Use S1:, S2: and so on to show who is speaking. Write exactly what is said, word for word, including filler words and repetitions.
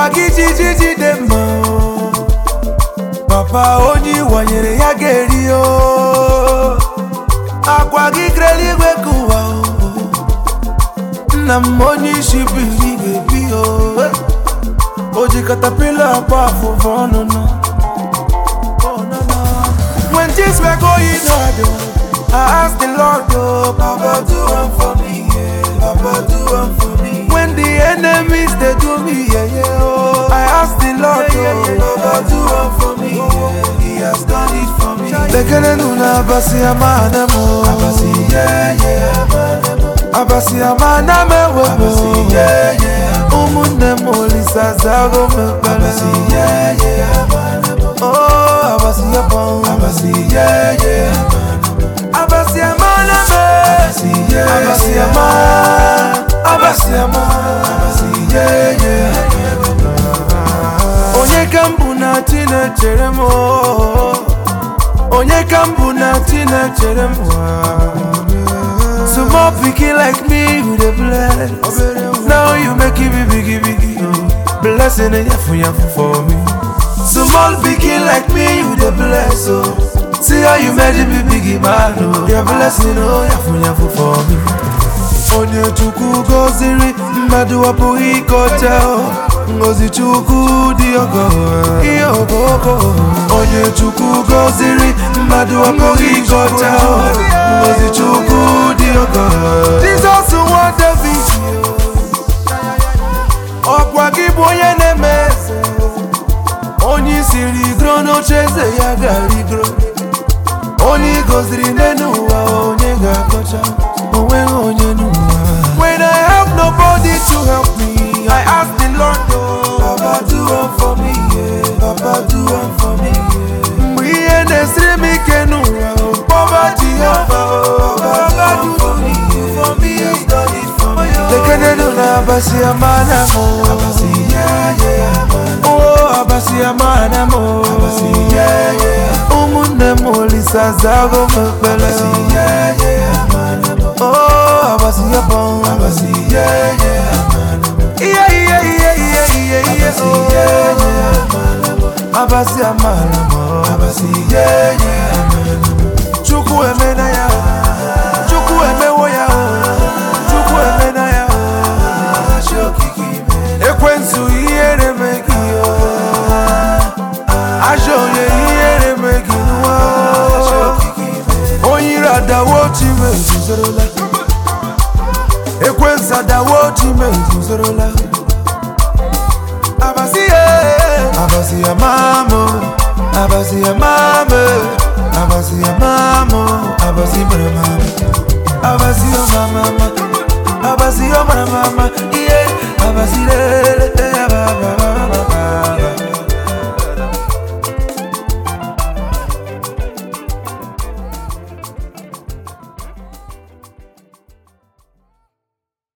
S1: Akwa gijiji demo Papa onyi wanyere ya geri o Akwa gigreli gwekuwa Na monyi shibiri gebi o Oji katapila apa fuvono no When things were going hard I asked the Lord, oh, Papa, do one for me, yeah. Papa, do one for me. When the enemies, they do me, yeah, yeah, oh. I asked the Lord, yeah, yeah, yeah, Papa, do one for me, yeah. He has done it for me. Lekene nuna abasi amana mo. Abasi, yeah, yeah, abasi amana me wo. Abasi, yeah, yeah. Umune mo lisa zago me pele. Abasi, yeah, yeah. Oh, abasi yapon. Abasi, yeah, yeah. Abasi amana me, Abasi amana, Abasi amana, Abasi yeah yeah. Onye kambu na tina cheremo, Onye kambu na tina cheremo. Small picky like me with a bless. Now you make it biggie biggie, blessing and yafu yafu for me. Small picky like me with a bless oh. See how you made it be biggie man, oh. Your blessing, oh, yafu yafu for me. Onye chuku goziri, madu wapu ikocha, ngozi chuku diogo, iogoko. Onye chuku goziri, madu wapu ikocha, ngozi chuku diogo. Jesus want the video, okwa kiboye nemese. Onye siri grono cheze ya gari grono. Only goes in the new When I have nobody to help me, I ask the Lord, oh, Papa do one for me, yeah. Papa do one for me, yeah. We and the stream can do poverty, Papa do for me, for me, he's done it for me. They can't do na Abasi amana mo, Abasi yeah yeah. Oh, Abasi amana mo, Abasi yeah yeah. Umune mo lisa zago me pele. Abasi yeah yeah. Oh, Abasi yapon, Abasi yeah yeah. Yeah yeah yeah yeah yeah yeah. Abasi yeah yeah. Abasi amana mo, Abasi yeah yeah. Chuku emena ya, Chuku emewo ya, Chuku emena ya. Ekwensu yere mekio, Ajo ye yere mekio. Oyira da wochi me zorola, Ekwensa da wochi me zorola. Abasi ye, Abasi ya mamo, Abasi ya mame, Abasi ya mame.